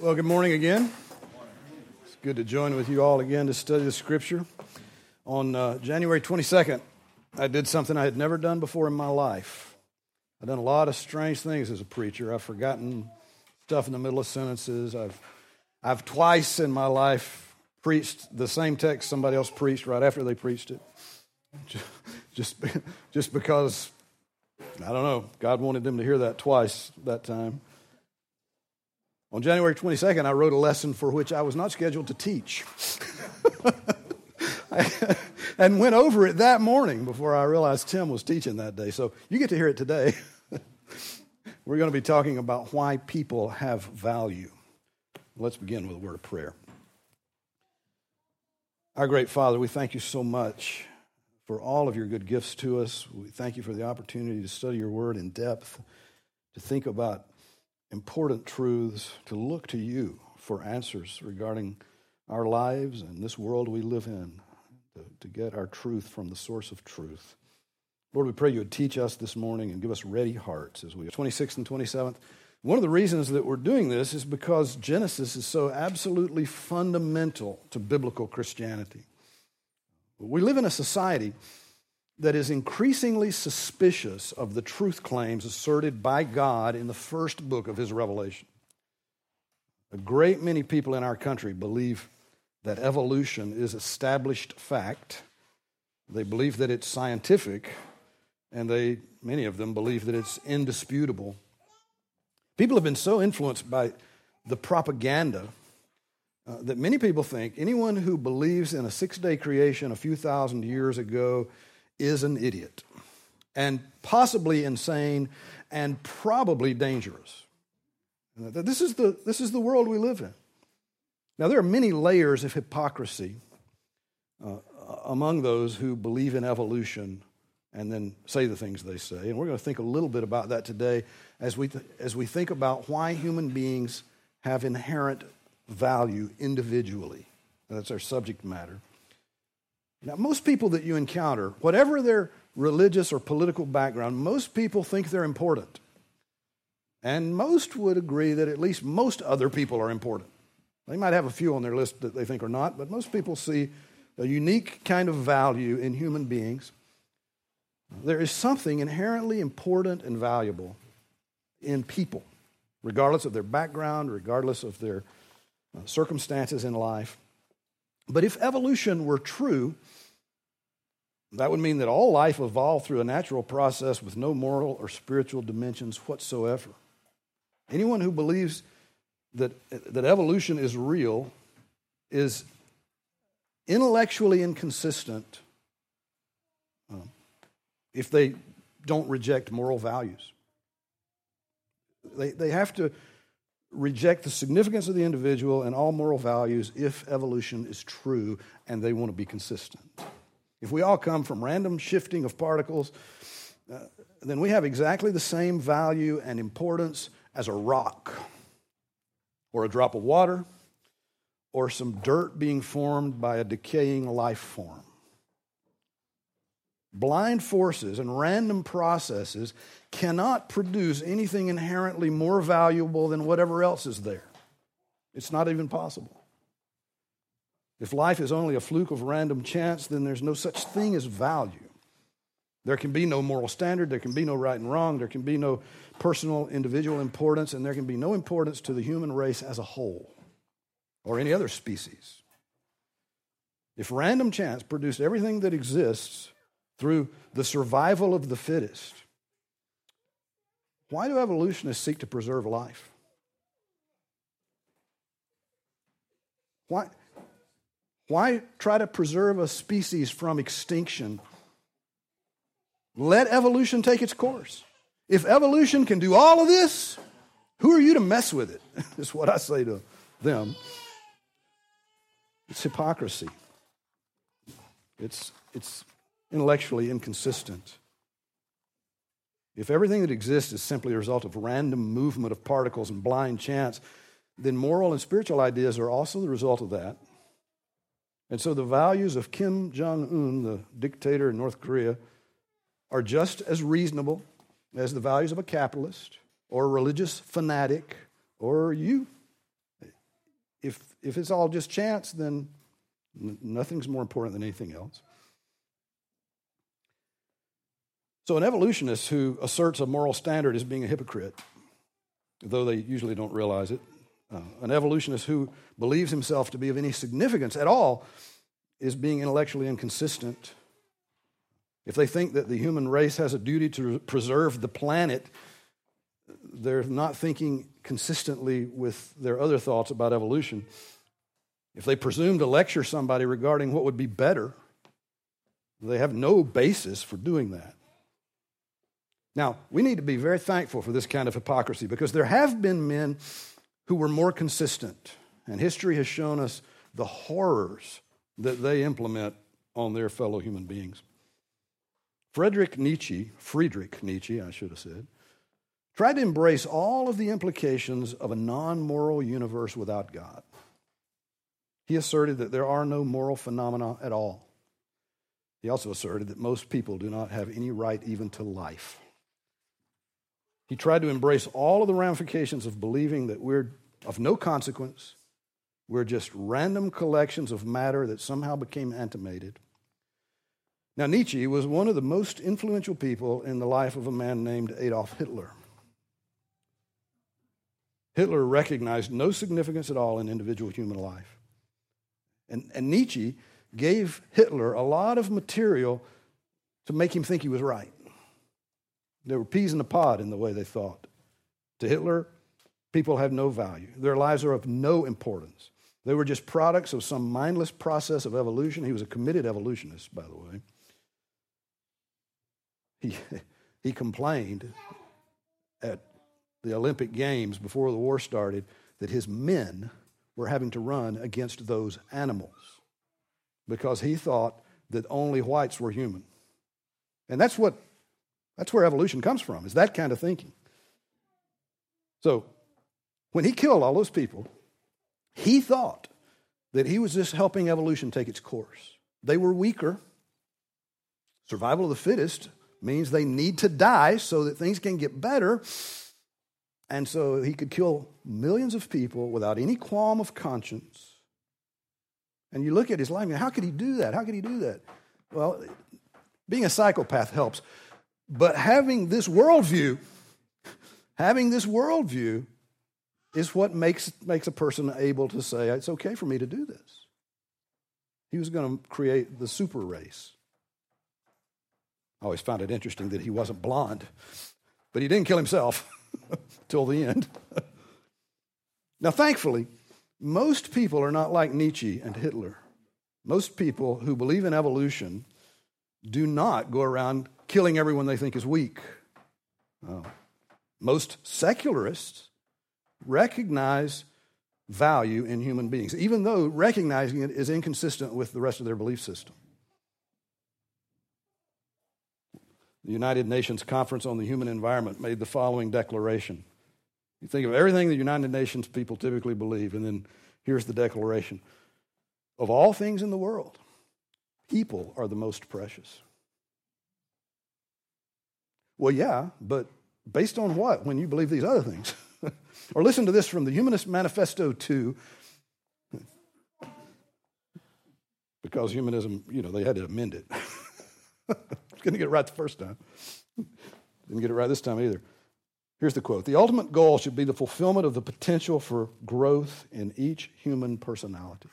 Well, good morning again. It's good to join with you all again to study the Scripture. On January 22nd, I did something I had never done before in my life. I've done a lot of strange things as a preacher. I've forgotten stuff in the middle of sentences. I've twice in my life preached the same text somebody else preached right after they preached it. Just because, I don't know, God wanted them to hear that twice that time. On January 22nd, I wrote a lesson for which I was not scheduled to teach. And went over it that morning before I realized Tim was teaching that day. So you get to hear it today. We're going to be talking about why people have value. Let's begin with a word of prayer. Our great Father, we thank you so much for all of your good gifts to us. We thank you for the opportunity to study your word in depth, to think about important truths, to look to you for answers regarding our lives and this world we live in, to get our truth from the source of truth. Lord, we pray you would teach us this morning and give us ready hearts as we 26th and 27th. One of the reasons that we're doing this is because Genesis is so absolutely fundamental to biblical Christianity. We live in a society that is increasingly suspicious of the truth claims asserted by God in the first book of his revelation. A great many people in our country believe that evolution is established fact. They believe that it's scientific, and many of them believe that it's indisputable. People have been so influenced by the propaganda that many people think anyone who believes in a six-day creation a few thousand years ago is an idiot, and possibly insane, and probably dangerous. This is the world we live in. Now, there are many layers of hypocrisy among those who believe in evolution and then say the things they say, and we're going to think a little bit about that today as we think about why human beings have inherent value individually. That's our subject matter. Now, most people that you encounter, whatever their religious or political background, most people think they're important. And most would agree that at least most other people are important. They might have a few on their list that they think are not, but most people see a unique kind of value in human beings. There is something inherently important and valuable in people, regardless of their background, regardless of their circumstances in life. But if evolution were true, that would mean that all life evolved through a natural process with no moral or spiritual dimensions whatsoever. Anyone who believes that evolution is real is intellectually inconsistent if they don't reject moral values. They have to reject the significance of the individual and all moral values if evolution is true and they want to be consistent. If we all come from random shifting of particles, then we have exactly the same value and importance as a rock or a drop of water or some dirt being formed by a decaying life form. Blind forces and random processes cannot produce anything inherently more valuable than whatever else is there. It's not even possible. If life is only a fluke of random chance, then there's no such thing as value. There can be no moral standard, there can be no right and wrong, there can be no personal individual importance, and there can be no importance to the human race as a whole or any other species. If random chance produced everything that exists through the survival of the fittest, why do evolutionists seek to preserve life? Why try to preserve a species from extinction? Let evolution take its course. If evolution can do all of this, who are you to mess with it? Is what I say to them. It's hypocrisy. It's intellectually inconsistent. If everything that exists is simply a result of random movement of particles and blind chance, then moral and spiritual ideas are also the result of that. And so the values of Kim Jong-un, the dictator in North Korea, are just as reasonable as the values of a capitalist or a religious fanatic or you. if it's all just chance, then nothing's more important than anything else. So an evolutionist who asserts a moral standard is being a hypocrite, though they usually don't realize it. An evolutionist who believes himself to be of any significance at all is being intellectually inconsistent. If they think that the human race has a duty to preserve the planet, they're not thinking consistently with their other thoughts about evolution. If they presume to lecture somebody regarding what would be better, they have no basis for doing that. Now, we need to be very thankful for this kind of hypocrisy because there have been men who were more consistent, and history has shown us the horrors that they implement on their fellow human beings. Friedrich Nietzsche, I should have said, tried to embrace all of the implications of a non-moral universe without God. He asserted that there are no moral phenomena at all. He also asserted that most people do not have any right even to life. He tried to embrace all of the ramifications of believing that we're of no consequence, we're just random collections of matter that somehow became animated. Now, Nietzsche was one of the most influential people in the life of a man named Adolf Hitler. Hitler recognized no significance at all in individual human life. And Nietzsche gave Hitler a lot of material to make him think he was right. There were peas in a pod in the way they thought. To Hitler, people have no value. Their lives are of no importance. They were just products of some mindless process of evolution. He was a committed evolutionist, by the way. He complained at the Olympic Games before the war started that his men were having to run against those animals because he thought that only whites were human. And that's where evolution comes from, is that kind of thinking. So when he killed all those people, he thought that he was just helping evolution take its course. They were weaker. Survival of the fittest means they need to die so that things can get better. And so he could kill millions of people without any qualm of conscience. And you look at his life, how could he do that? How could he do that? Well, being a psychopath helps. But having this worldview is what makes a person able to say, it's okay for me to do this. He was going to create the super race. I always found it interesting that he wasn't blonde, but he didn't kill himself till the end. Now, thankfully, most people are not like Nietzsche and Hitler. Most people who believe in evolution do not go around killing everyone they think is weak. Most secularists recognize value in human beings, even though recognizing it is inconsistent with the rest of their belief system. The United Nations Conference on the Human Environment made the following declaration. You think of everything the United Nations people typically believe, and then here's the declaration. Of all things in the world, people are the most precious. Well, yeah, but based on what when you believe these other things? Or listen to this from the Humanist Manifesto 2. Because humanism, they had to amend it. Couldn't get it right the first time. Didn't get it right this time either. Here's the quote. The ultimate goal should be the fulfillment of the potential for growth in each human personality.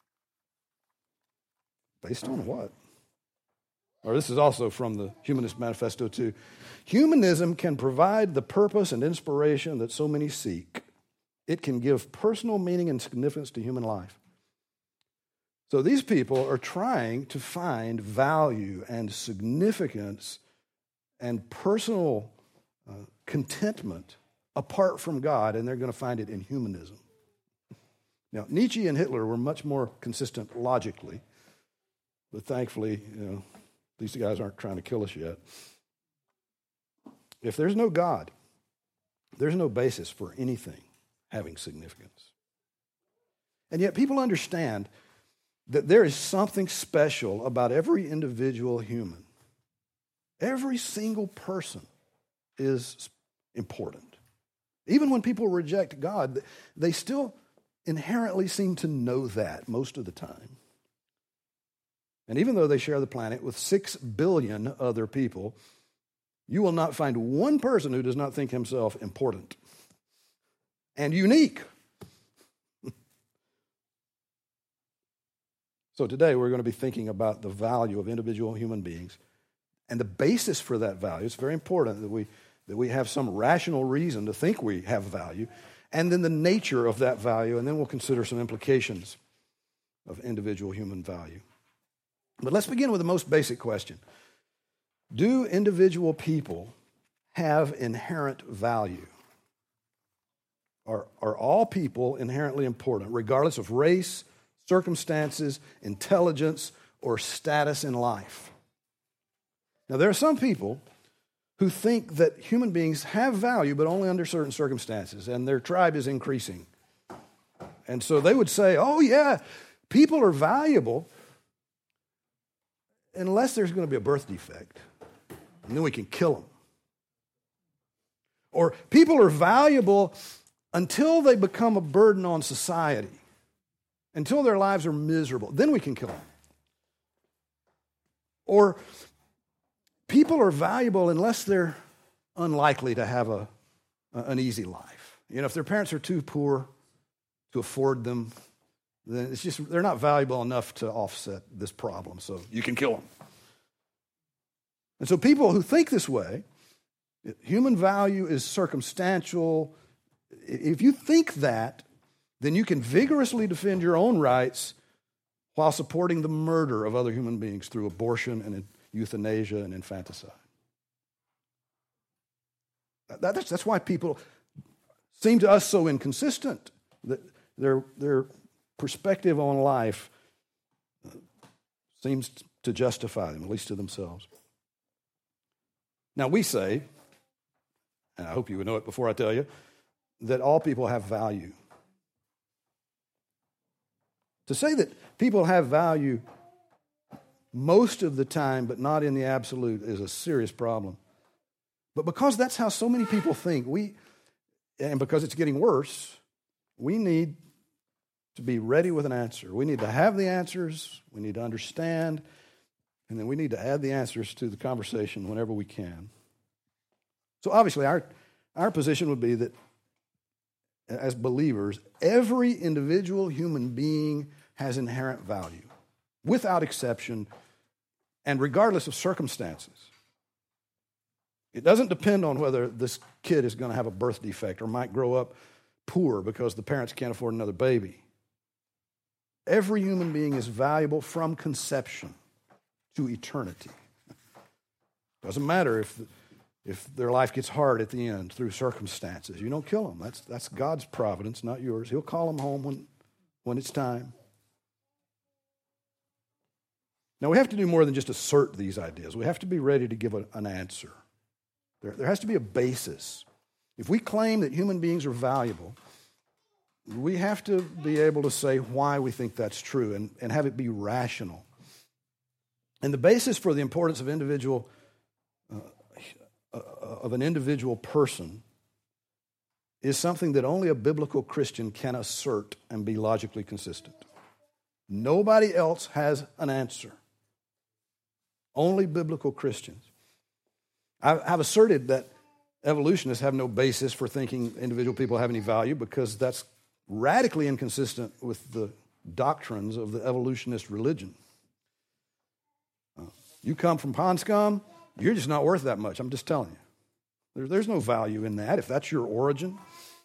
Based on what? Or this is also from the Humanist Manifesto 2. Humanism can provide the purpose and inspiration that so many seek. It can give personal meaning and significance to human life. So these people are trying to find value and significance and personal contentment apart from God, and they're going to find it in humanism. Now, Nietzsche and Hitler were much more consistent logically, but thankfully, these guys aren't trying to kill us yet. If there's no God, there's no basis for anything having significance. And yet people understand that there is something special about every individual human. Every single person is important. Even when people reject God, they still inherently seem to know that most of the time. And even though they share the planet with 6 billion other people, you will not find one person who does not think himself important and unique. So today we're going to be thinking about the value of individual human beings and the basis for that value. It's very important that we have some rational reason to think we have value, and then the nature of that value, and then we'll consider some implications of individual human value. But let's begin with the most basic question. Do individual people have inherent value? Are all people inherently important, regardless of race, circumstances, intelligence, or status in life? Now, there are some people who think that human beings have value, but only under certain circumstances, and their tribe is increasing. And so they would say, oh yeah, people are valuable unless there's going to be a birth defect, and then we can kill them. Or people are valuable until they become a burden on society, until their lives are miserable, then we can kill them. Or people are valuable unless they're unlikely to have an easy life. You know, if their parents are too poor to afford them, then it's just they're not valuable enough to offset this problem, so you can kill them. And so people who think this way, human value is circumstantial. If you think that, then you can vigorously defend your own rights while supporting the murder of other human beings through abortion and euthanasia and infanticide. That's why people seem to us so inconsistent. That their perspective on life seems to justify them, at least to themselves. Now we say, and I hope you would know it before I tell you, that all people have value. To say that people have value most of the time, but not in the absolute, is a serious problem. But because that's how so many people think, and because it's getting worse, we need to be ready with an answer. We need to have the answers, we need to understand, and then we need to add the answers to the conversation whenever we can. So obviously our position would be that as believers, every individual human being has inherent value, without exception, and regardless of circumstances. It doesn't depend on whether this kid is going to have a birth defect or might grow up poor because the parents can't afford another baby. Every human being is valuable from conception to eternity. Doesn't matter if their life gets hard at the end through circumstances. You don't kill them. That's God's providence, not yours. He'll call them home when it's time. Now, we have to do more than just assert these ideas. We have to be ready to give an answer. There has to be a basis. If we claim that human beings are valuable, we have to be able to say why we think that's true and have it be rational. And the basis for the importance of an individual person is something that only a biblical Christian can assert and be logically consistent. Nobody else has an answer. Only biblical Christians. I've asserted that evolutionists have no basis for thinking individual people have any value because that's radically inconsistent with the doctrines of the evolutionist religion. You come from pond scum, you're just not worth that much. I'm just telling you. There's no value in that if that's your origin.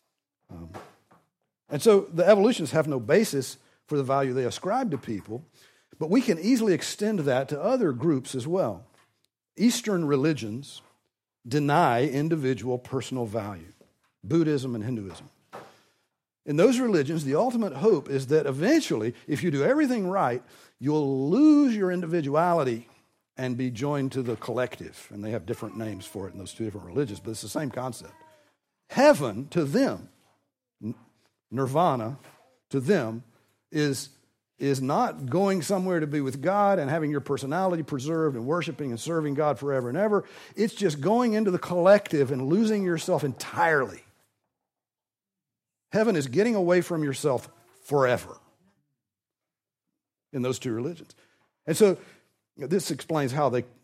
And so the evolutionists have no basis for the value they ascribe to people, but we can easily extend that to other groups as well. Eastern religions deny individual personal value, Buddhism and Hinduism. In those religions, the ultimate hope is that eventually, if you do everything right, you'll lose your individuality and be joined to the collective. And they have different names for it in those two different religions, but it's the same concept. Heaven, to them, nirvana, to them, is not going somewhere to be with God and having your personality preserved and worshiping and serving God forever and ever. It's just going into the collective and losing yourself entirely. Heaven is getting away from yourself forever in those two religions. And so this explains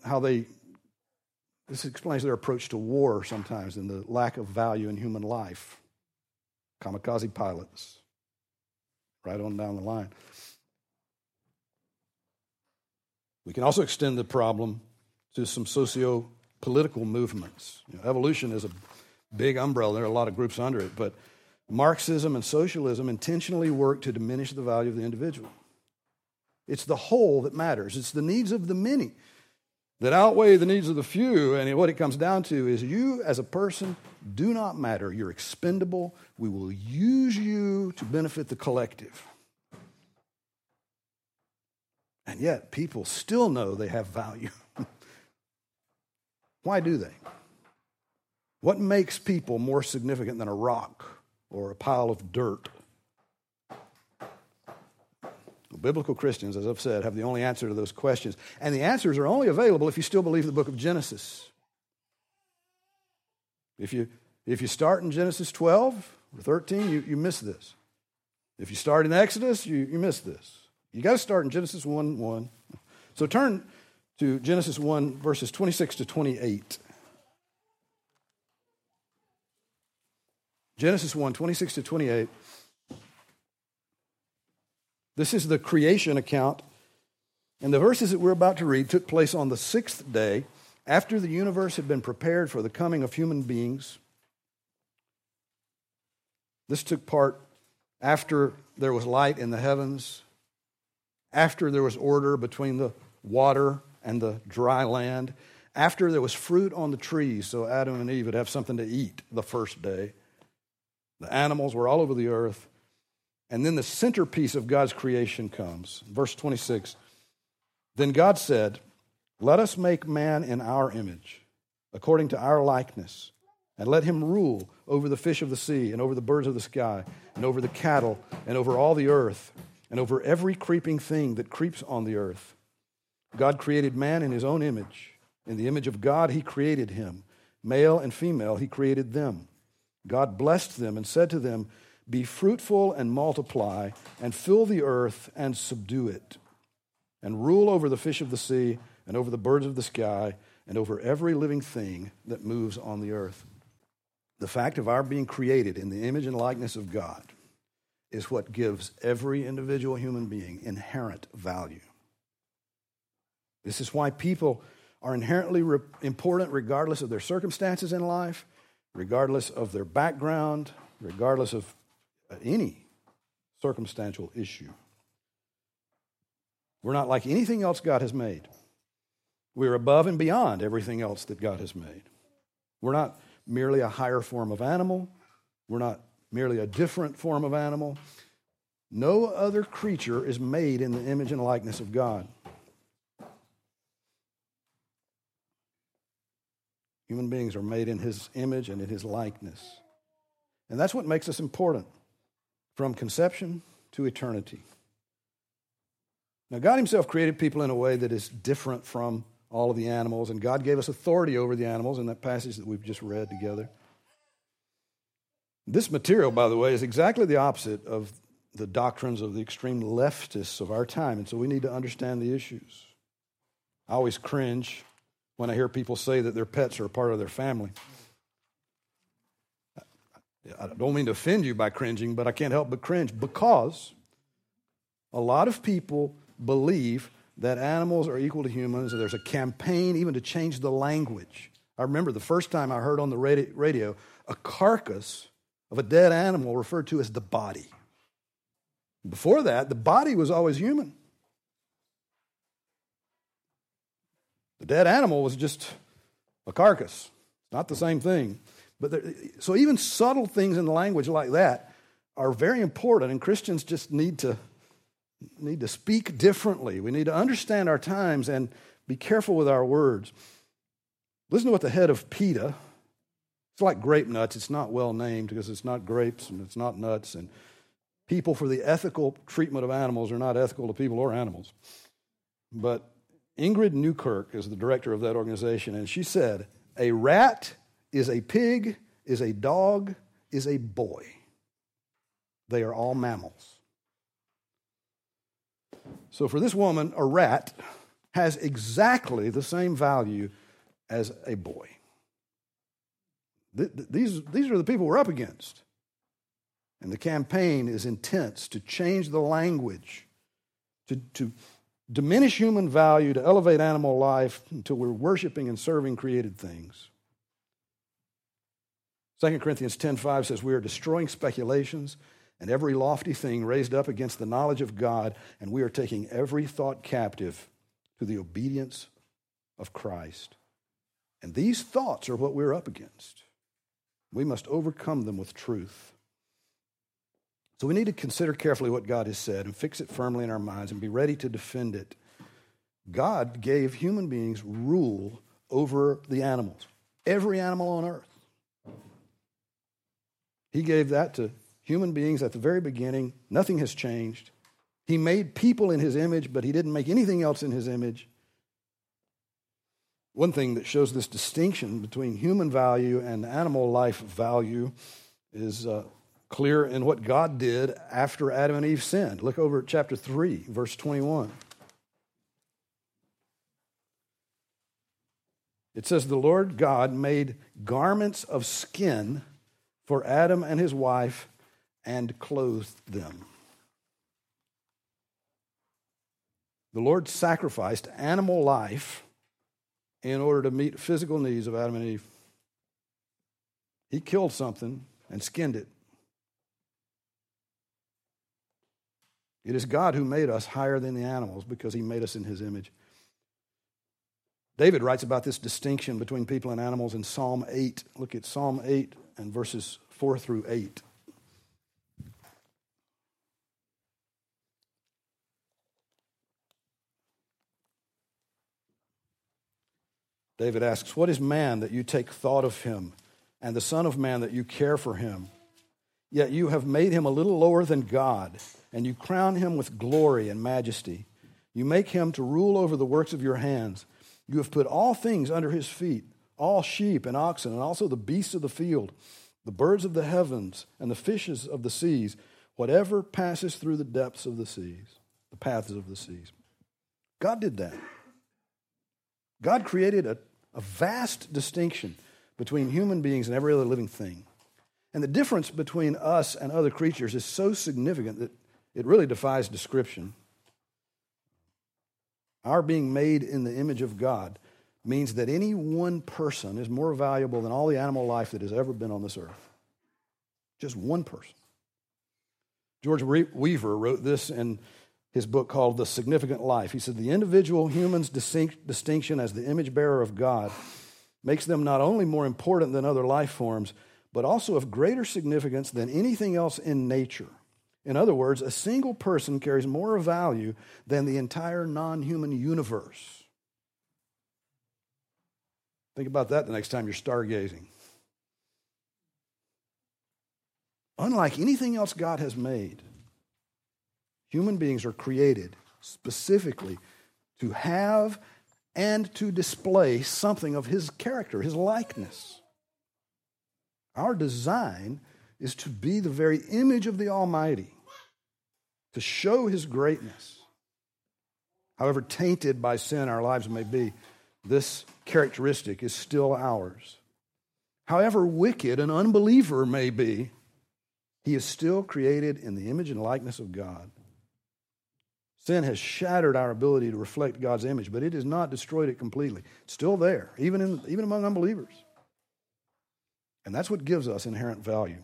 this explains their approach to war sometimes and the lack of value in human life. Kamikaze pilots, right on down the line. We can also extend the problem to some socio-political movements. Evolution is a big umbrella. There are a lot of groups under it, but Marxism and socialism intentionally work to diminish the value of the individual. It's the whole that matters. It's the needs of the many that outweigh the needs of the few. And what it comes down to is you as a person do not matter. You're expendable. We will use you to benefit the collective. And yet people still know they have value. Why do they? What makes people more significant than a rock or a pile of dirt? Biblical Christians, as I've said, have the only answer to those questions. And the answers are only available if you still believe the book of Genesis. If you start in Genesis 12 or 13, you miss this. If you start in Exodus, you miss this. You got to start in Genesis 1:1. So turn to Genesis 1, verses 26 to 28. Genesis 1, 26 to 28. This is the creation account. And the verses that we're about to read took place on the sixth day after the universe had been prepared for the coming of human beings. This took part after there was light in the heavens, after there was order between the water and the dry land, after there was fruit on the trees so Adam and Eve would have something to eat the first day. The animals were all over the earth. And then the centerpiece of God's creation comes. Verse 26, then God said, let us make man in our image, according to our likeness, and let him rule over the fish of the sea, and over the birds of the sky, and over the cattle, and over all the earth, and over every creeping thing that creeps on the earth. God created man in his own image. In the image of God he created him. Male and female he created them. God blessed them and said to them, be fruitful and multiply, and fill the earth and subdue it, and rule over the fish of the sea, and over the birds of the sky, and over every living thing that moves on the earth. The fact of our being created in the image and likeness of God is what gives every individual human being inherent value. This is why people are inherently important regardless of their circumstances in life, regardless of their background, regardless of any circumstantial issue. We're not like anything else God has made. We're above and beyond everything else that God has made. We're not merely a higher form of animal. We're not merely a different form of animal. No other creature is made in the image and likeness of God. Human beings are made in his image and in his likeness. And that's what makes us important from conception to eternity. Now, God himself created people in a way that is different from all of the animals, and God gave us authority over the animals in that passage that we've just read together. This material, by the way, is exactly the opposite of the doctrines of the extreme leftists of our time, and so we need to understand the issues. I always cringe when I hear people say that their pets are a part of their family. I don't mean to offend you by cringing, but I can't help but cringe because a lot of people believe that animals are equal to humans, and there's a campaign even to change the language. I remember the first time I heard on the radio a carcass of a dead animal referred to as the body. Before that, the body was always human. The dead animal was just a carcass. It's not the same thing. So even subtle things in the language like that are very important, and Christians just need to speak differently. We need to understand our times and be careful with our words. Listen to what the head of PETA, it's like grape nuts. It's not well named because it's not grapes and it's not nuts. And people for the ethical treatment of animals are not ethical to people or animals. But Ingrid Newkirk is the director of that organization, and she said, a rat is a pig, is a dog, is a boy. They are all mammals. So for this woman, a rat has exactly the same value as a boy. These are the people we're up against. And the campaign is intense to change the language, to diminish human value, to elevate animal life until we're worshiping and serving created things. 2 Corinthians 10:5 says, we are destroying speculations and every lofty thing raised up against the knowledge of God, and we are taking every thought captive to the obedience of Christ. And these thoughts are what we're up against. We must overcome them with truth. So we need to consider carefully what God has said and fix it firmly in our minds and be ready to defend it. God gave human beings rule over the animals, every animal on earth. He gave that to human beings at the very beginning. Nothing has changed. He made people in his image, but he didn't make anything else in his image. One thing that shows this distinction between human value and animal life value is clear in what God did after Adam and Eve sinned. Look over at chapter 3, verse 21. It says, the Lord God made garments of skin for Adam and his wife and clothed them. The Lord sacrificed animal life in order to meet physical needs of Adam and Eve. He killed something and skinned it. It is God who made us higher than the animals because he made us in his image. David writes about this distinction between people and animals in Psalm 8. Look at Psalm 8 and verses 4 through 8. David asks, what is man that you take thought of him, and the son of man that you care for him? Yet you have made him a little lower than God, and you crown him with glory and majesty. You make him to rule over the works of your hands. You have put all things under his feet, all sheep and oxen, and also the beasts of the field, the birds of the heavens, and the fishes of the seas, whatever passes through the depths of the seas, the paths of the seas. God did that. God created a vast distinction between human beings and every other living thing. And the difference between us and other creatures is so significant that it really defies description. Our being made in the image of God means that any one person is more valuable than all the animal life that has ever been on this earth. Just one person. George Weaver wrote this in his book called The Significant Life. He said, the individual human's distinction as the image bearer of God makes them not only more important than other life forms, but also of greater significance than anything else in nature. In other words, a single person carries more value than the entire non-human universe. Think about that the next time you're stargazing. Unlike anything else God has made, human beings are created specifically to have and to display something of his character, his likeness. Our design is to be the very image of the Almighty, to show his greatness. However tainted by sin our lives may be, this characteristic is still ours. However wicked an unbeliever may be, he is still created in the image and likeness of God. Sin has shattered our ability to reflect God's image, but it has not destroyed it completely. It's still there, even among unbelievers. And that's what gives us inherent value.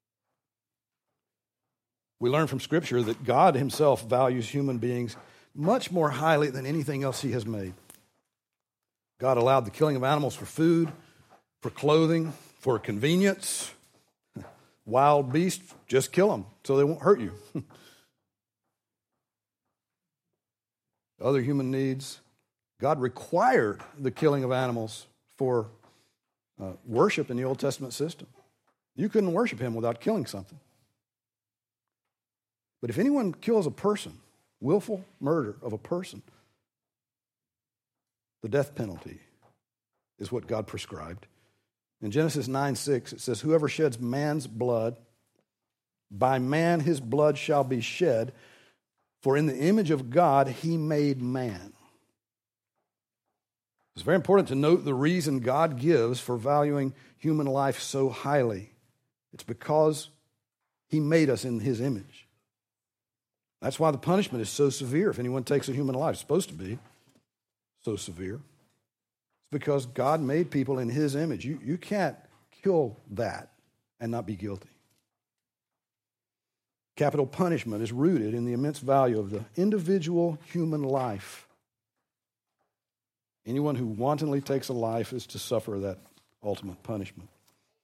We learn from Scripture that God himself values human beings much more highly than anything else he has made. God allowed the killing of animals for food, for clothing, for convenience. Wild beasts, just kill them so they won't hurt you. Other human needs. God required the killing of animals for worship in the Old Testament system. You couldn't worship him without killing something. But if anyone kills a person, willful murder of a person, the death penalty is what God prescribed. In Genesis 9:6, it says, whoever sheds man's blood, by man his blood shall be shed, For in the image of God he made man. It's very important to note the reason God gives for valuing human life so highly. It's because he made us in his image. That's why the punishment is so severe if anyone takes a human life. It's supposed to be so severe. It's because God made people in his image. You can't kill that and not be guilty. Capital punishment is rooted in the immense value of the individual human life. Anyone who wantonly takes a life is to suffer that ultimate punishment.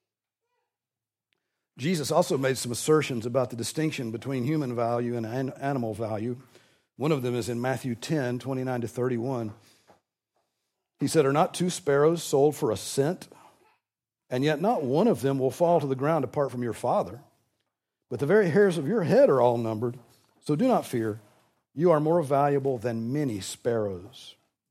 Jesus also made some assertions about the distinction between human value and animal value. One of them is in Matthew 10, 29 to 31. He said, "Are not 2 sparrows sold for a cent? And yet not one of them will fall to the ground apart from your Father. But the very hairs of your head are all numbered. So do not fear. You are more valuable than many sparrows."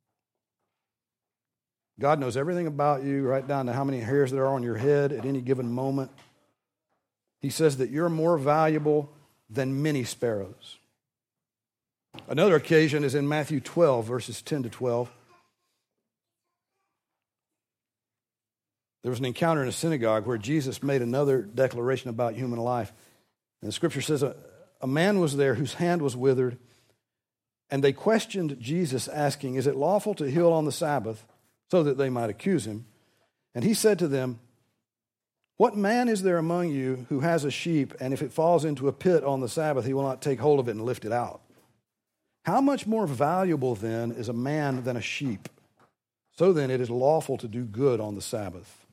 God knows everything about you, right down to how many hairs there are on your head at any given moment. He says that you're more valuable than many sparrows. Another occasion is in Matthew 12, verses 10 to 12. There was an encounter in a synagogue where Jesus made another declaration about human life. And the scripture says a man was there whose hand was withered, and they questioned Jesus, asking, "Is it lawful to heal on the Sabbath?" so that they might accuse him. And he said to them, "What man is there among you who has a sheep, and if it falls into a pit on the Sabbath, he will not take hold of it and lift it out? How much more valuable then is a man than a sheep? So then it is lawful to do good on the Sabbath."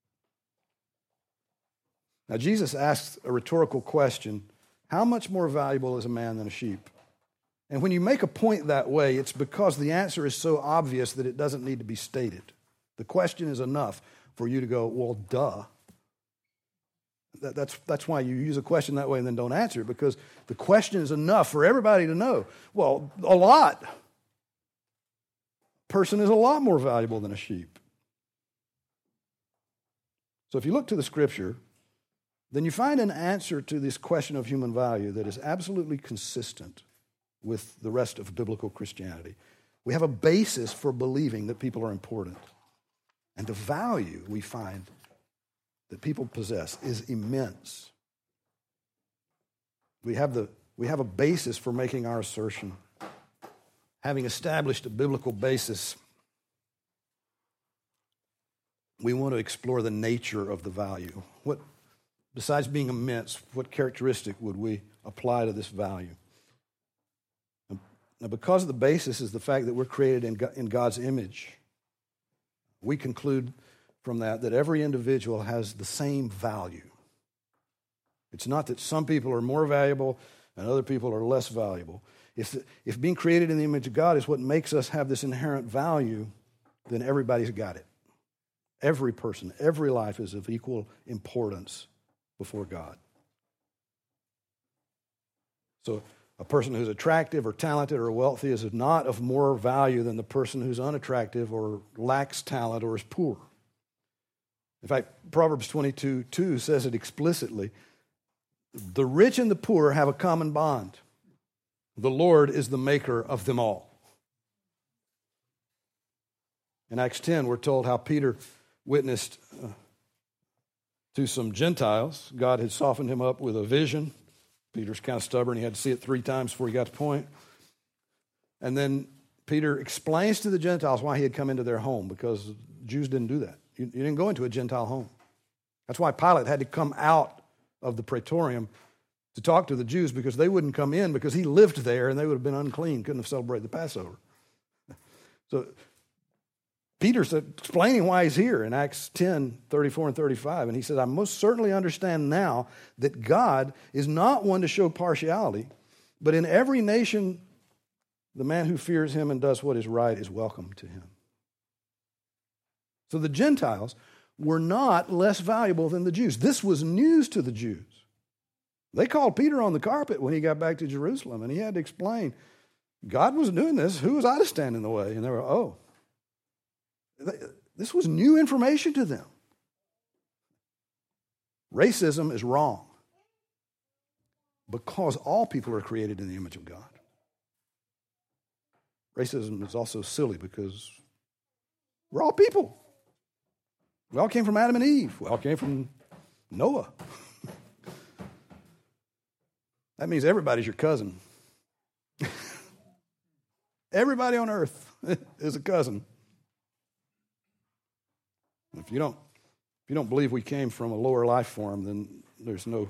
Now Jesus asks a rhetorical question: how much more valuable is a man than a sheep? And when you make a point that way, it's because the answer is so obvious that it doesn't need to be stated. The question is enough for you to go, well, duh. That's why you use a question that way and then don't answer it, because the question is enough for everybody to know. Well, a lot. A person is a lot more valuable than a sheep. So if you look to the Scripture, then you find an answer to this question of human value that is absolutely consistent with the rest of biblical Christianity. We have a basis for believing that people are important. And the value we find that people possess is immense. We have a basis for making our assertion. Having established a biblical basis, we want to explore the nature of the value. Besides being immense, what characteristic would we apply to this value? Now, because the basis is the fact that we're created in God's image, we conclude from that every individual has the same value. It's not that some people are more valuable and other people are less valuable. If being created in the image of God is what makes us have this inherent value, then everybody's got it. Every person, every life is of equal importance before God. So a person who's attractive or talented or wealthy is not of more value than the person who's unattractive or lacks talent or is poor. In fact, Proverbs 22:2 says it explicitly. The rich and the poor have a common bond. The Lord is the maker of them all. In Acts 10, we're told how Peter witnessed to some Gentiles. God had softened him up with a vision. Peter's kind of stubborn. He had to see it 3 times before he got the point. And then Peter explains to the Gentiles why he had come into their home, because Jews didn't do that. You didn't go into a Gentile home. That's why Pilate had to come out of the praetorium to talk to the Jews, because they wouldn't come in because he lived there and they would have been unclean, couldn't have celebrated the Passover. So Peter's explaining why he's here in Acts 10, 34 and 35. And he says, "I most certainly understand now that God is not one to show partiality, but in every nation, the man who fears him and does what is right is welcome to him." So the Gentiles were not less valuable than the Jews. This was news to the Jews. They called Peter on the carpet when he got back to Jerusalem, and he had to explain, God was doing this. Who was I to stand in the way? And they were, oh. This was new information to them. Racism is wrong because all people are created in the image of God. Racism is also silly because we're all people. We all came from Adam and Eve. We all came from Noah. That means everybody's your cousin. Everybody on earth is a cousin. If you don't believe we came from a lower life form, then there's no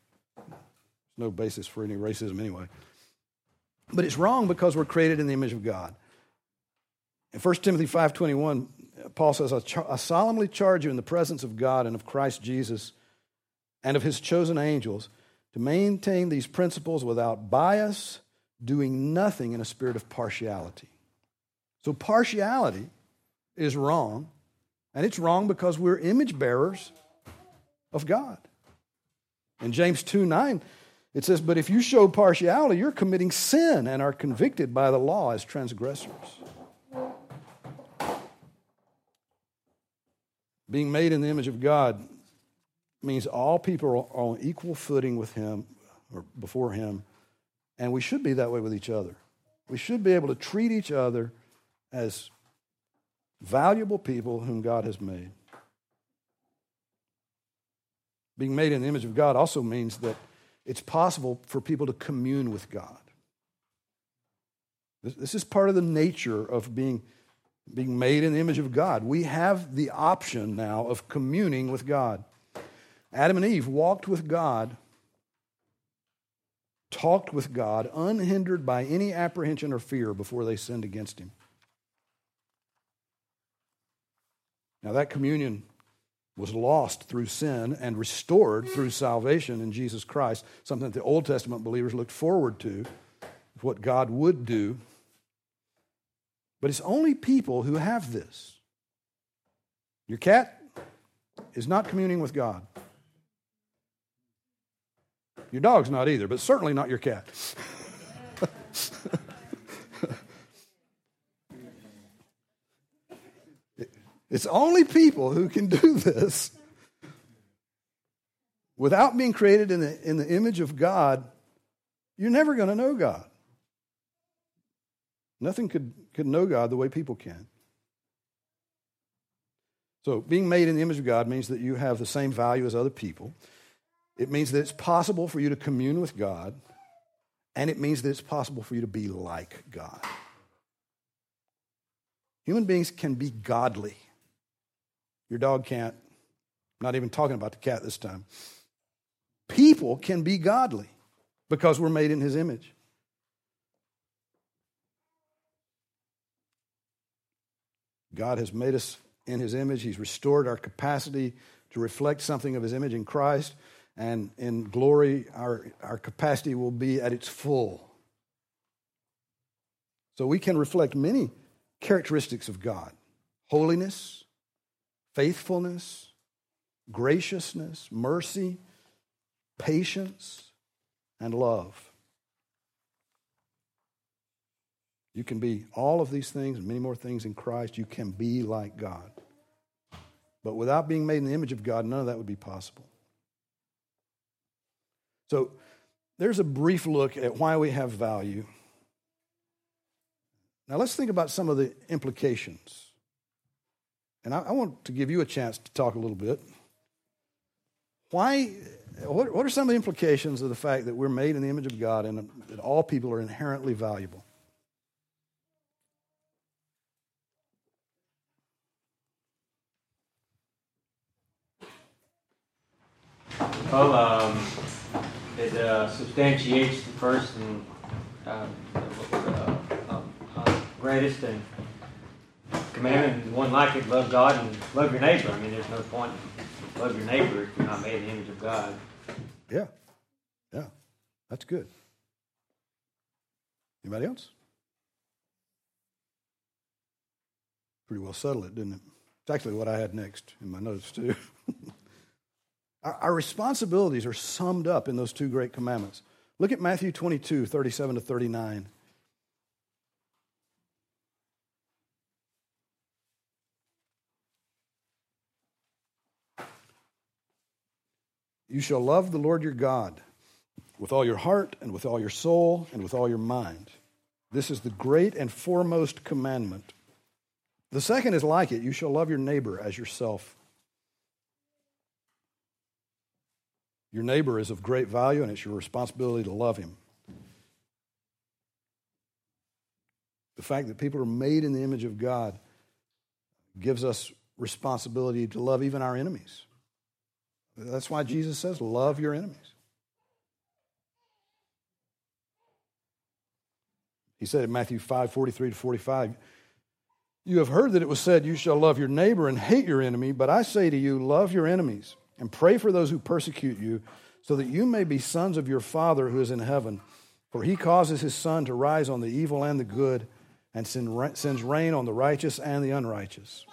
basis for any racism anyway. But it's wrong because we're created in the image of God. In 1 Timothy 5:21, Paul says, I solemnly charge you in the presence of God and of Christ Jesus and of his chosen angels to maintain these principles without bias, doing nothing in a spirit of partiality. So partiality is wrong, and it's wrong because we're image bearers of God. In James 2:9, it says, but if you show partiality, you're committing sin and are convicted by the law as transgressors. Being made in the image of God means all people are on equal footing with him or before him, and we should be that way with each other. We should be able to treat each other as valuable people whom God has made. Being made in the image of God also means that it's possible for people to commune with God. This is part of the nature of being made in the image of God. We have the option now of communing with God. Adam and Eve walked with God, talked with God, unhindered by any apprehension or fear before they sinned against him. Now that communion was lost through sin and restored through salvation in Jesus Christ, something that the Old Testament believers looked forward to, what God would do. But it's only people who have this. Your cat is not communing with God. Your dog's not either, but certainly not your cat. It's only people who can do this. Without being created in the image of God, you're never going to know God. Nothing could know God the way people can. So being made in the image of God means that you have the same value as other people. It means that it's possible for you to commune with God, and it means that it's possible for you to be like God. Human beings can be godly. Your dog can't. I'm not even talking about the cat this time. People can be godly because we're made in his image. God has made us in his image. He's restored our capacity to reflect something of his image in Christ. And in glory, our capacity will be at its full. So we can reflect many characteristics of God. Holiness, faithfulness, graciousness, mercy, patience, and love. You can be all of these things and many more things in Christ. You can be like God. But without being made in the image of God, none of that would be possible. So there's a brief look at why we have value. Now let's think about some of the implications. And I want to give you a chance to talk a little bit. What are some of the implications of the fact that we're made in the image of God and that all people are inherently valuable? Well, it substantiates the person greatest and commandment, one like it, love God and love your neighbor. I mean, there's no point in love your neighbor if you're not made in the image of God. Yeah, that's good. Anybody else? Pretty well settled it, didn't it? It's actually what I had next in my notes, too. Our responsibilities are summed up in those two great commandments. Look at Matthew 22, 37 to 39. You shall love the Lord your God with all your heart and with all your soul and with all your mind. This is the great and foremost commandment. The second is like it. You shall love your neighbor as yourself. Your neighbor is of great value, and it's your responsibility to love him. The fact that people are made in the image of God gives us responsibility to love even our enemies. That's why Jesus says, love your enemies. He said in Matthew 5:43-45, you have heard that it was said, you shall love your neighbor and hate your enemy, but I say to you, love your enemies and pray for those who persecute you, so that you may be sons of your Father who is in heaven. For he causes his sun to rise on the evil and the good, and sends rain on the righteous and the unrighteous.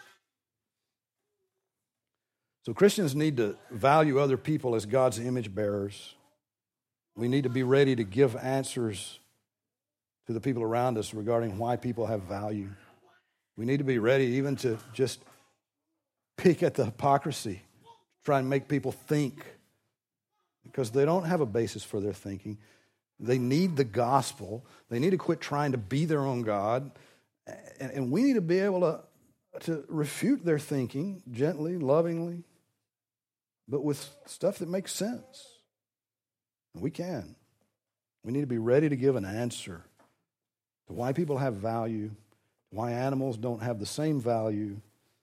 So Christians need to value other people as God's image bearers. We need to be ready to give answers to the people around us regarding why people have value. We need to be ready even to just pick at the hypocrisy, try and make people think, because they don't have a basis for their thinking. They need the gospel. They need to quit trying to be their own God. And we need to be able to refute their thinking gently, lovingly, but with stuff that makes sense. And we can. We need to be ready to give an answer to why people have value, why animals don't have the same value.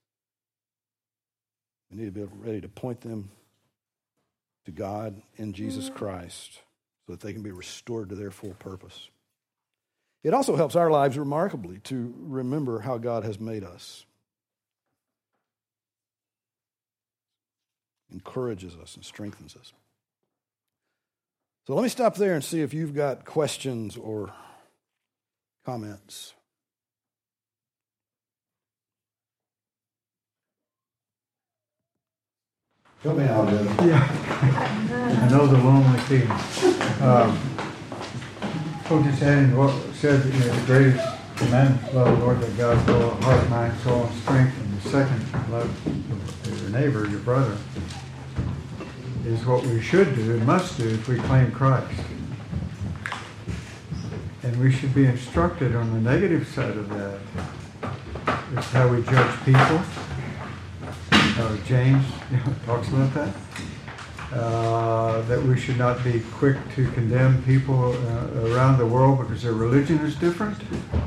We need to be ready to point them to God in Jesus Christ so that they can be restored to their full purpose. It also helps our lives remarkably to remember how God has made us. Encourages us and strengthens us. So let me stop there and see if you've got questions or comments. Help me out, Ed. Yeah, I know the lonely feeling. Just adding what said, the greatest commandment, love the Lord thy God with all heart, mind, soul, and strength, and the second, love your neighbor, your brother, is what we should do and must do if we claim Christ. And we should be instructed on the negative side of that. It's how we judge people. James talks about that. That we should not be quick to condemn people around the world because their religion is different.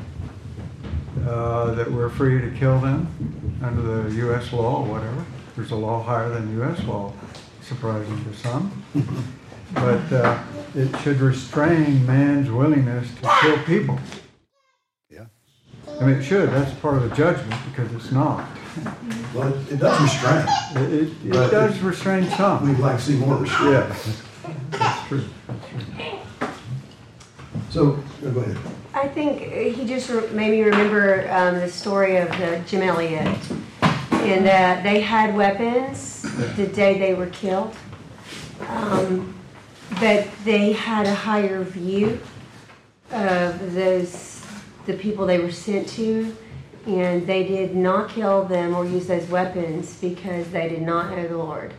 That we're free to kill them under the U.S. law or whatever. There's a law higher than U.S. law, surprising to some. But it should restrain man's willingness to kill people. Yeah. I mean, it should. That's part of the judgment because it's not. Well, it does restrain. It does restrain some. We'd like to see more restraint. Yeah, that's true. So, go ahead. I think he just made me remember the story of Jim Elliot, and that they had weapons the day they were killed, but they had a higher view of the people they were sent to. And they did not kill them or use those weapons because they did not know the Lord.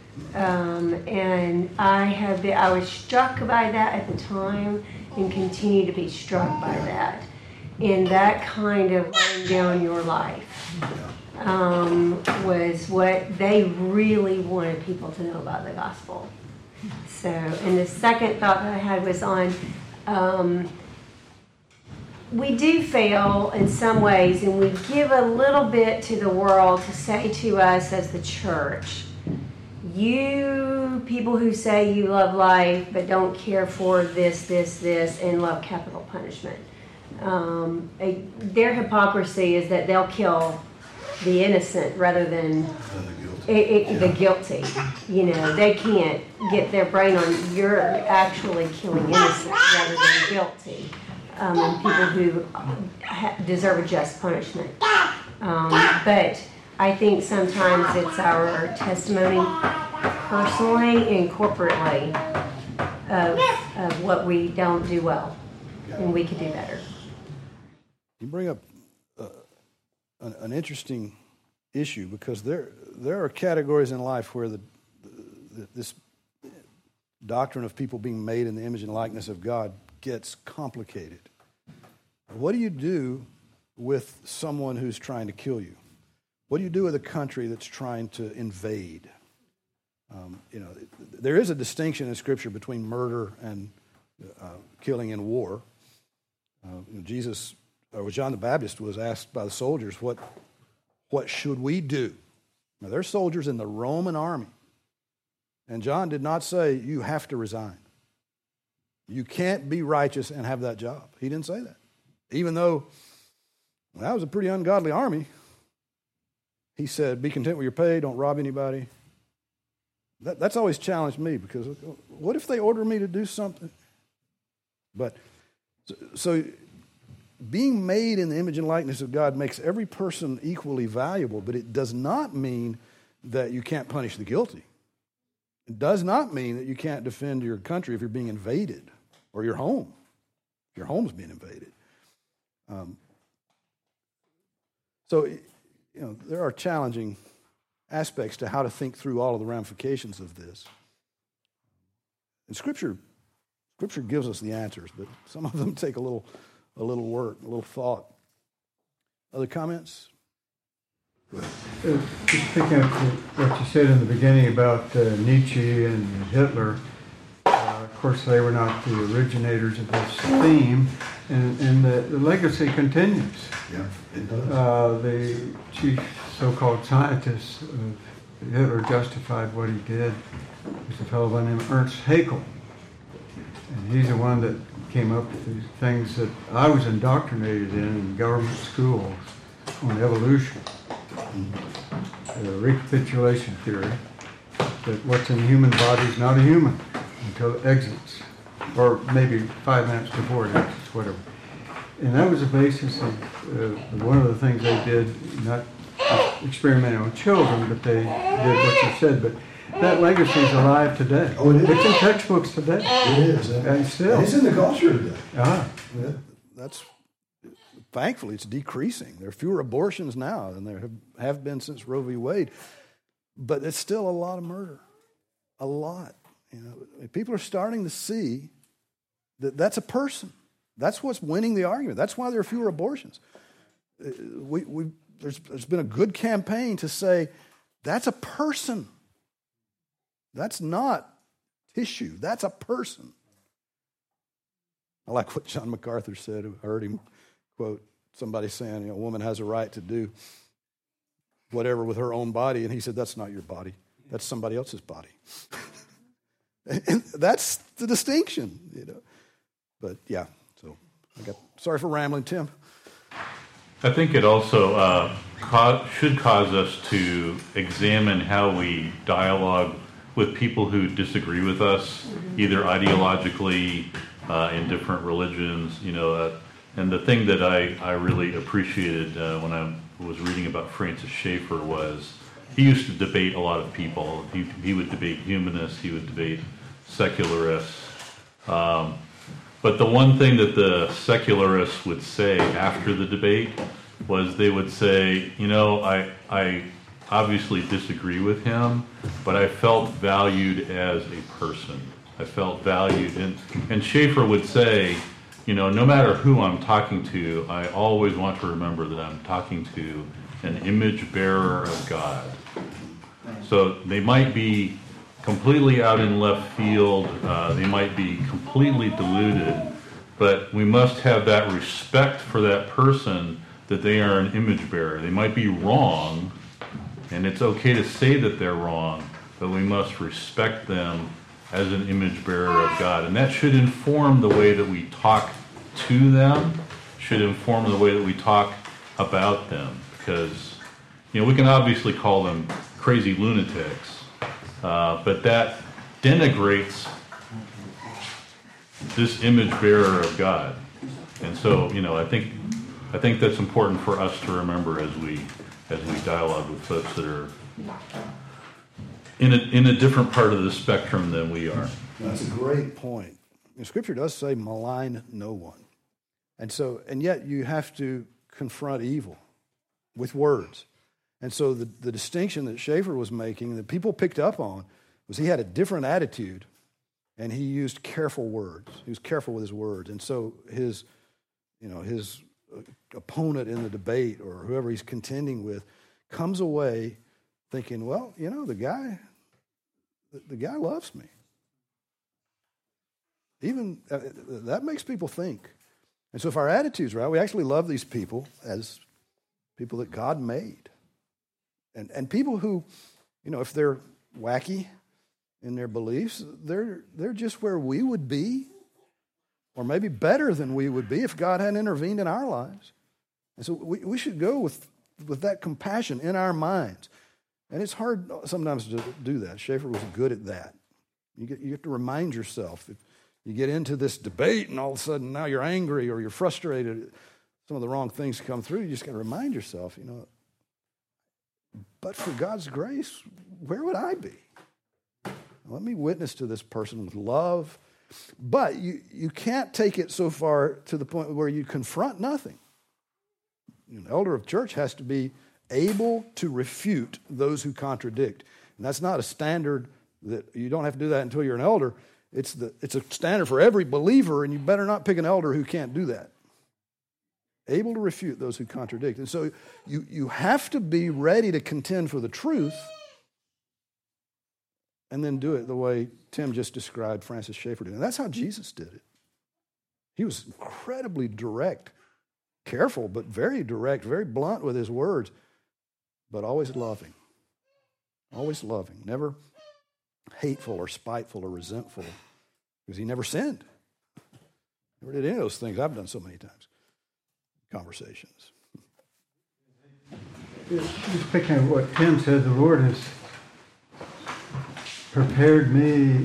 And I was struck by that at the time and continue to be struck by that. And that kind of laying down your life was what they really wanted people to know about the gospel. So, and the second thought that I had was on we do fail in some ways, and we give a little bit to the world to say to us as the church, you people who say you love life but don't care for this, and love capital punishment. Their hypocrisy is that they'll kill the innocent rather than the guilty. You know, they can't get their brain on you're actually killing innocent rather than guilty. And people who deserve a just punishment. But I think sometimes it's our testimony personally and corporately of what we don't do well, and we could do better. You bring up an interesting issue because there are categories in life where this doctrine of people being made in the image and likeness of God gets complicated. What do you do with someone who's trying to kill you? What do you do with a country that's trying to invade? There is a distinction in Scripture between murder and killing in war. John the Baptist was asked by the soldiers, what should we do? Now, they're soldiers in the Roman army. And John did not say, you have to resign. You can't be righteous and have that job. He didn't say that. Even though that was a pretty ungodly army, he said, be content with your pay, don't rob anybody. That's always challenged me, because what if they order me to do something? But so being made in the image and likeness of God makes every person equally valuable, but it does not mean that you can't punish the guilty. It does not mean that you can't defend your country if you're being invaded, or your home, if your home's being invaded. So there are challenging aspects to how to think through all of the ramifications of this. And Scripture gives us the answers, but some of them take a little work, a little thought. Other comments? Just picking up what you said in the beginning about Nietzsche and Hitler, of course they were not the originators of this theme, and the legacy continues. Yeah, it does. The chief so-called scientist of Hitler justified what he did was a fellow by the name of Ernst Haeckel. And he's the one that came up with these things that I was indoctrinated in government schools on evolution. The recapitulation theory, that what's in the human body is not a human until it exits, or maybe 5 minutes before it exits, whatever. And that was the basis of one of the things they did, not experimenting on children, but they did what you said. But that legacy is alive today. Oh, it is? It's in textbooks today. It is. And still. It's in the culture today. Uh-huh. That's thankfully it's decreasing. There are fewer abortions now than there have been since Roe v. Wade, but it's still a lot of murder, a lot. People are starting to see that that's a person. That's what's winning the argument. That's why there are fewer abortions. There's been a good campaign to say that's a person. That's not tissue. That's a person. I like what John MacArthur said. I heard him quote somebody saying, a woman has a right to do whatever with her own body. And he said, that's not your body. That's somebody else's body. And that's the distinction, But yeah, so sorry for rambling, Tim. I think it also should cause us to examine how we dialogue with people who disagree with us, either ideologically, in different religions, and the thing that I really appreciated when I was reading about Francis Schaeffer was he used to debate a lot of people. He would debate humanists, he would debate secularists. But the one thing that the secularists would say after the debate was they would say, I obviously disagree with him, but I felt valued as a person. I felt valued. And Schaeffer would say, no matter who I'm talking to, I always want to remember that I'm talking to an image bearer of God. So they might be completely out in left field, they might be completely deluded, but we must have that respect for that person that they are an image bearer. They might be wrong, and it's okay to say that they're wrong, but we must respect them as an image bearer of God. And that should inform the way that we talk to them, should inform the way that we talk about them, because we can obviously call them crazy lunatics, but that denigrates this image bearer of God. And so, I think that's important for us to remember as we dialogue with folks that are in a different part of the spectrum than we are. That's a great point. Scripture does say malign no one. And yet you have to confront evil with words. And so the distinction that Schaeffer was making, that people picked up on, was he had a different attitude, and he used careful words. He was careful with his words. And so his his opponent in the debate or whoever he's contending with comes away thinking, well, the guy loves me. Even that makes people think. And so if our attitude's right, we actually love these people as people that God made. And people who, if they're wacky in their beliefs, they're just where we would be, or maybe better than we would be if God hadn't intervened in our lives. And so we should go with that compassion in our minds. And it's hard sometimes to do that. Schaeffer was good at that. You have to remind yourself. If you get into this debate and all of a sudden now you're angry or you're frustrated, some of the wrong things come through, you just got to remind yourself, but for God's grace, where would I be? Let me witness to this person with love. But you can't take it so far to the point where you confront nothing. An elder of church has to be able to refute those who contradict. And that's not a standard that you don't have to do that until you're an elder. It's a standard for every believer, and you better not pick an elder who can't do that. Able to refute those who contradict. And so you have to be ready to contend for the truth and then do it the way Tim just described Francis Schaeffer did. And that's how Jesus did it. He was incredibly direct, careful, but very direct, very blunt with his words, but always loving. Always loving. Never hateful or spiteful or resentful, because he never sinned. Never did any of those things I've done so many times. Conversations. Just picking up what Tim said, the Lord has prepared me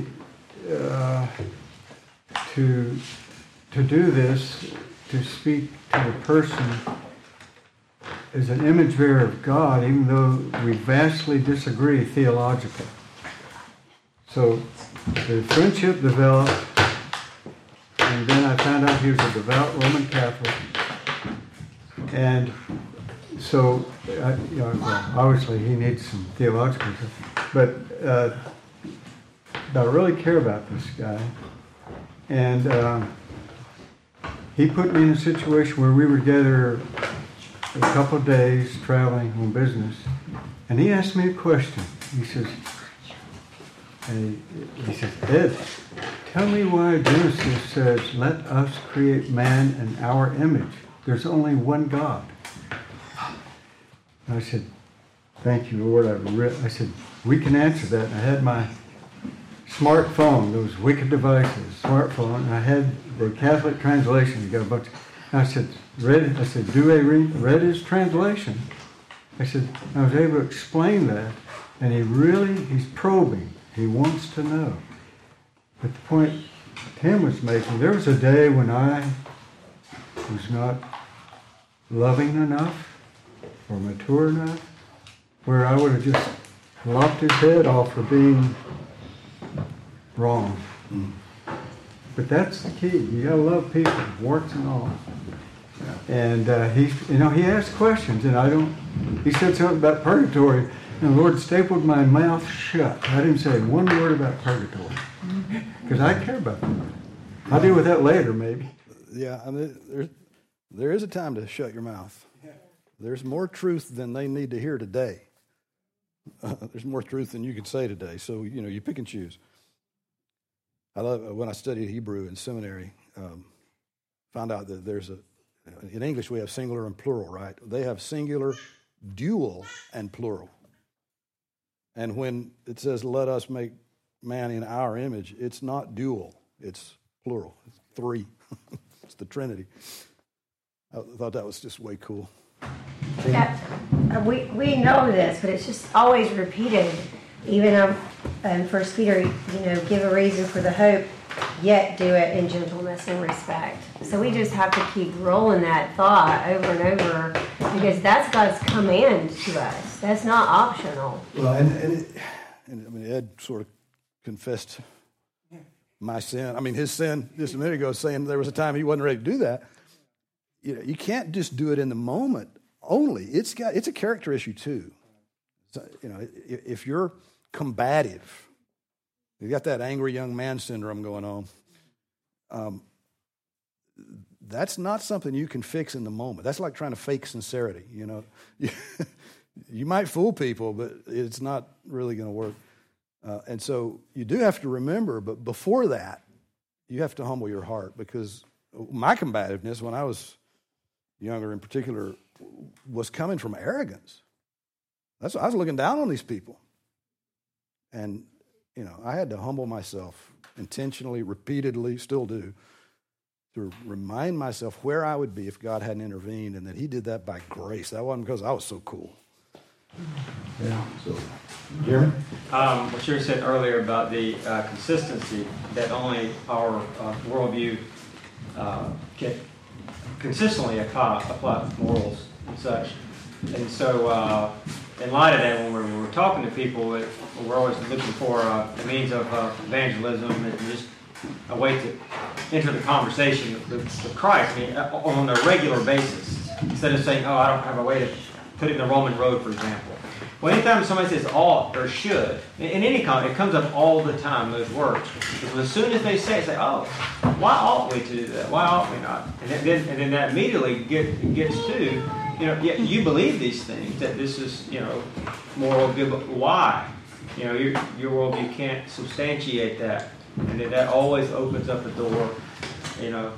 to do this, to speak to the person as an image bearer of God, even though we vastly disagree theologically. So the friendship developed, and then I found out he was a devout Roman Catholic. And so, obviously he needs some theological stuff, but I really care about this guy. And he put me in a situation where we were together a couple of days traveling on business, and he asked me a question. He says, Ed, tell me why Genesis says, let us create man in our image. There's only one God. And I said, thank you, Lord. I said, we can answer that. And I had my smartphone, those wicked devices, smartphone, and I had the Catholic translation. You got a bunch. And I said, read his translation. I said, I was able to explain that, and he's probing. He wants to know. But the point Tim was making, there was a day when I was not loving enough or mature enough, where I would have just lopped his head off for being wrong. But that's the key. You gotta love people, warts and all. And he asked questions, and he said something about purgatory, and the Lord stapled my mouth shut. I didn't say one word about purgatory, because I care about that. I'll deal with that later, maybe. Yeah, I mean, there is a time to shut your mouth. There's more truth than they need to hear today. There's more truth than you can say today, so you pick and choose. I love when I studied Hebrew in seminary. Found out that in English we have singular and plural, right? They have singular, dual, and plural. And when it says, let us make man in our image, it's not dual, it's plural. It's three. It's the Trinity. I thought that was just way cool. Yeah, we know this, but it's just always repeated. Even in 1 Peter, give a reason for the hope, yet do it in gentleness and respect. So we just have to keep rolling that thought over and over, because that's God's command to us. That's not optional. Well, and Ed sort of confessed my sin. I mean, his sin just a minute ago, saying there was a time he wasn't ready to do that. You can't just do it in the moment only. It's a character issue too. So, if you're combative, you got that angry young man syndrome going on. that's not something you can fix in the moment. That's like trying to fake sincerity, you know. You might fool people, but it's not really going to work. And so you do have to remember, but before that, you have to humble your heart, because my combativeness when I was younger in particular was coming from arrogance. I was looking down on these people. And, you know, I had to humble myself intentionally, repeatedly, still do, to remind myself where I would be if God hadn't intervened, and that he did that by grace. That wasn't because I was so cool. Yeah. So, Jeremy? What you said earlier about the consistency, that only our worldview can consistently apply morals and such. And so, in light of that, when we're talking to people, we're always looking for a means of evangelism and just a way to enter the conversation with Christ, I mean, on a regular basis, instead of saying, "Oh, I don't have a way to put it in the Roman road," for example. Well, anytime somebody says ought or should, in any context, it comes up all the time, those words. Because as soon as they say "Oh, why ought we to do that? Why ought we not?" And then that immediately gets to, you know, yeah, you believe these things, that this is, you know, moral good, but why? You know, your worldview can't substantiate that. And then that always opens up the door, you know,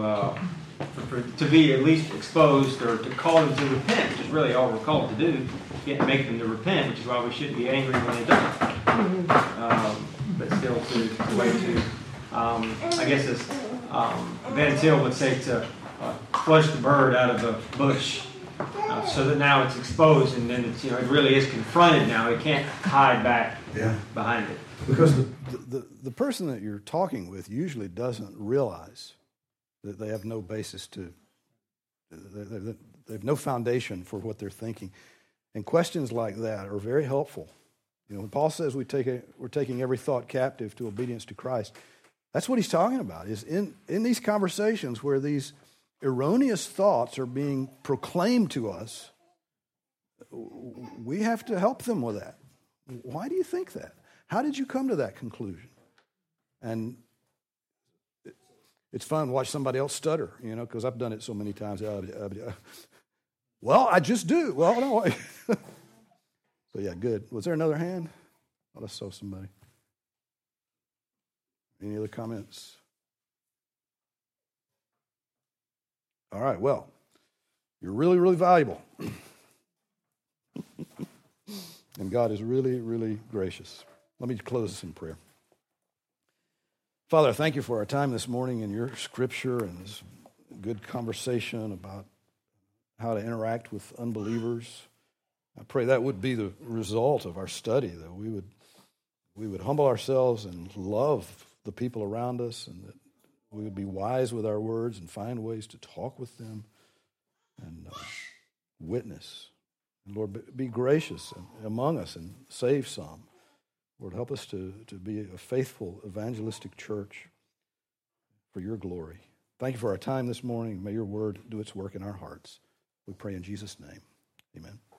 to be at least exposed, or to call them to repent, which is really all we're called to do. Make them to repent, which is why we shouldn't be angry when they don't. But still to way to, I guess as Van Til would say, to flush the bird out of the bush, so that now it's exposed, and then it's, you know, it really is confronted now. It can't hide back behind it. Because the person that you're talking with usually doesn't realize that they have no basis to, they have no foundation for what they're thinking. And questions like that are very helpful. You know, when Paul says we're taking every thought captive to obedience to Christ, that's what he's talking about, is in these conversations where these erroneous thoughts are being proclaimed to us, we have to help them with that. Why do you think that? How did you come to that conclusion? And it's fun to watch somebody else stutter, you know, because I've done it so many times. Well, I just do. Well, no. So, yeah, good. Was there another hand? Oh, let's saw somebody. Any other comments? All right, well, you're really, really valuable. And God is really, really gracious. Let me close this in prayer. Father, I thank you for our time this morning in your scripture and this good conversation about how to interact with unbelievers. I pray that would be the result of our study, that we would humble ourselves and love the people around us, and that we would be wise with our words and find ways to talk with them and witness. And Lord, be gracious among us and save some. Lord, help us to be a faithful evangelistic church for your glory. Thank you for our time this morning. May your word do its work in our hearts. We pray in Jesus' name. Amen.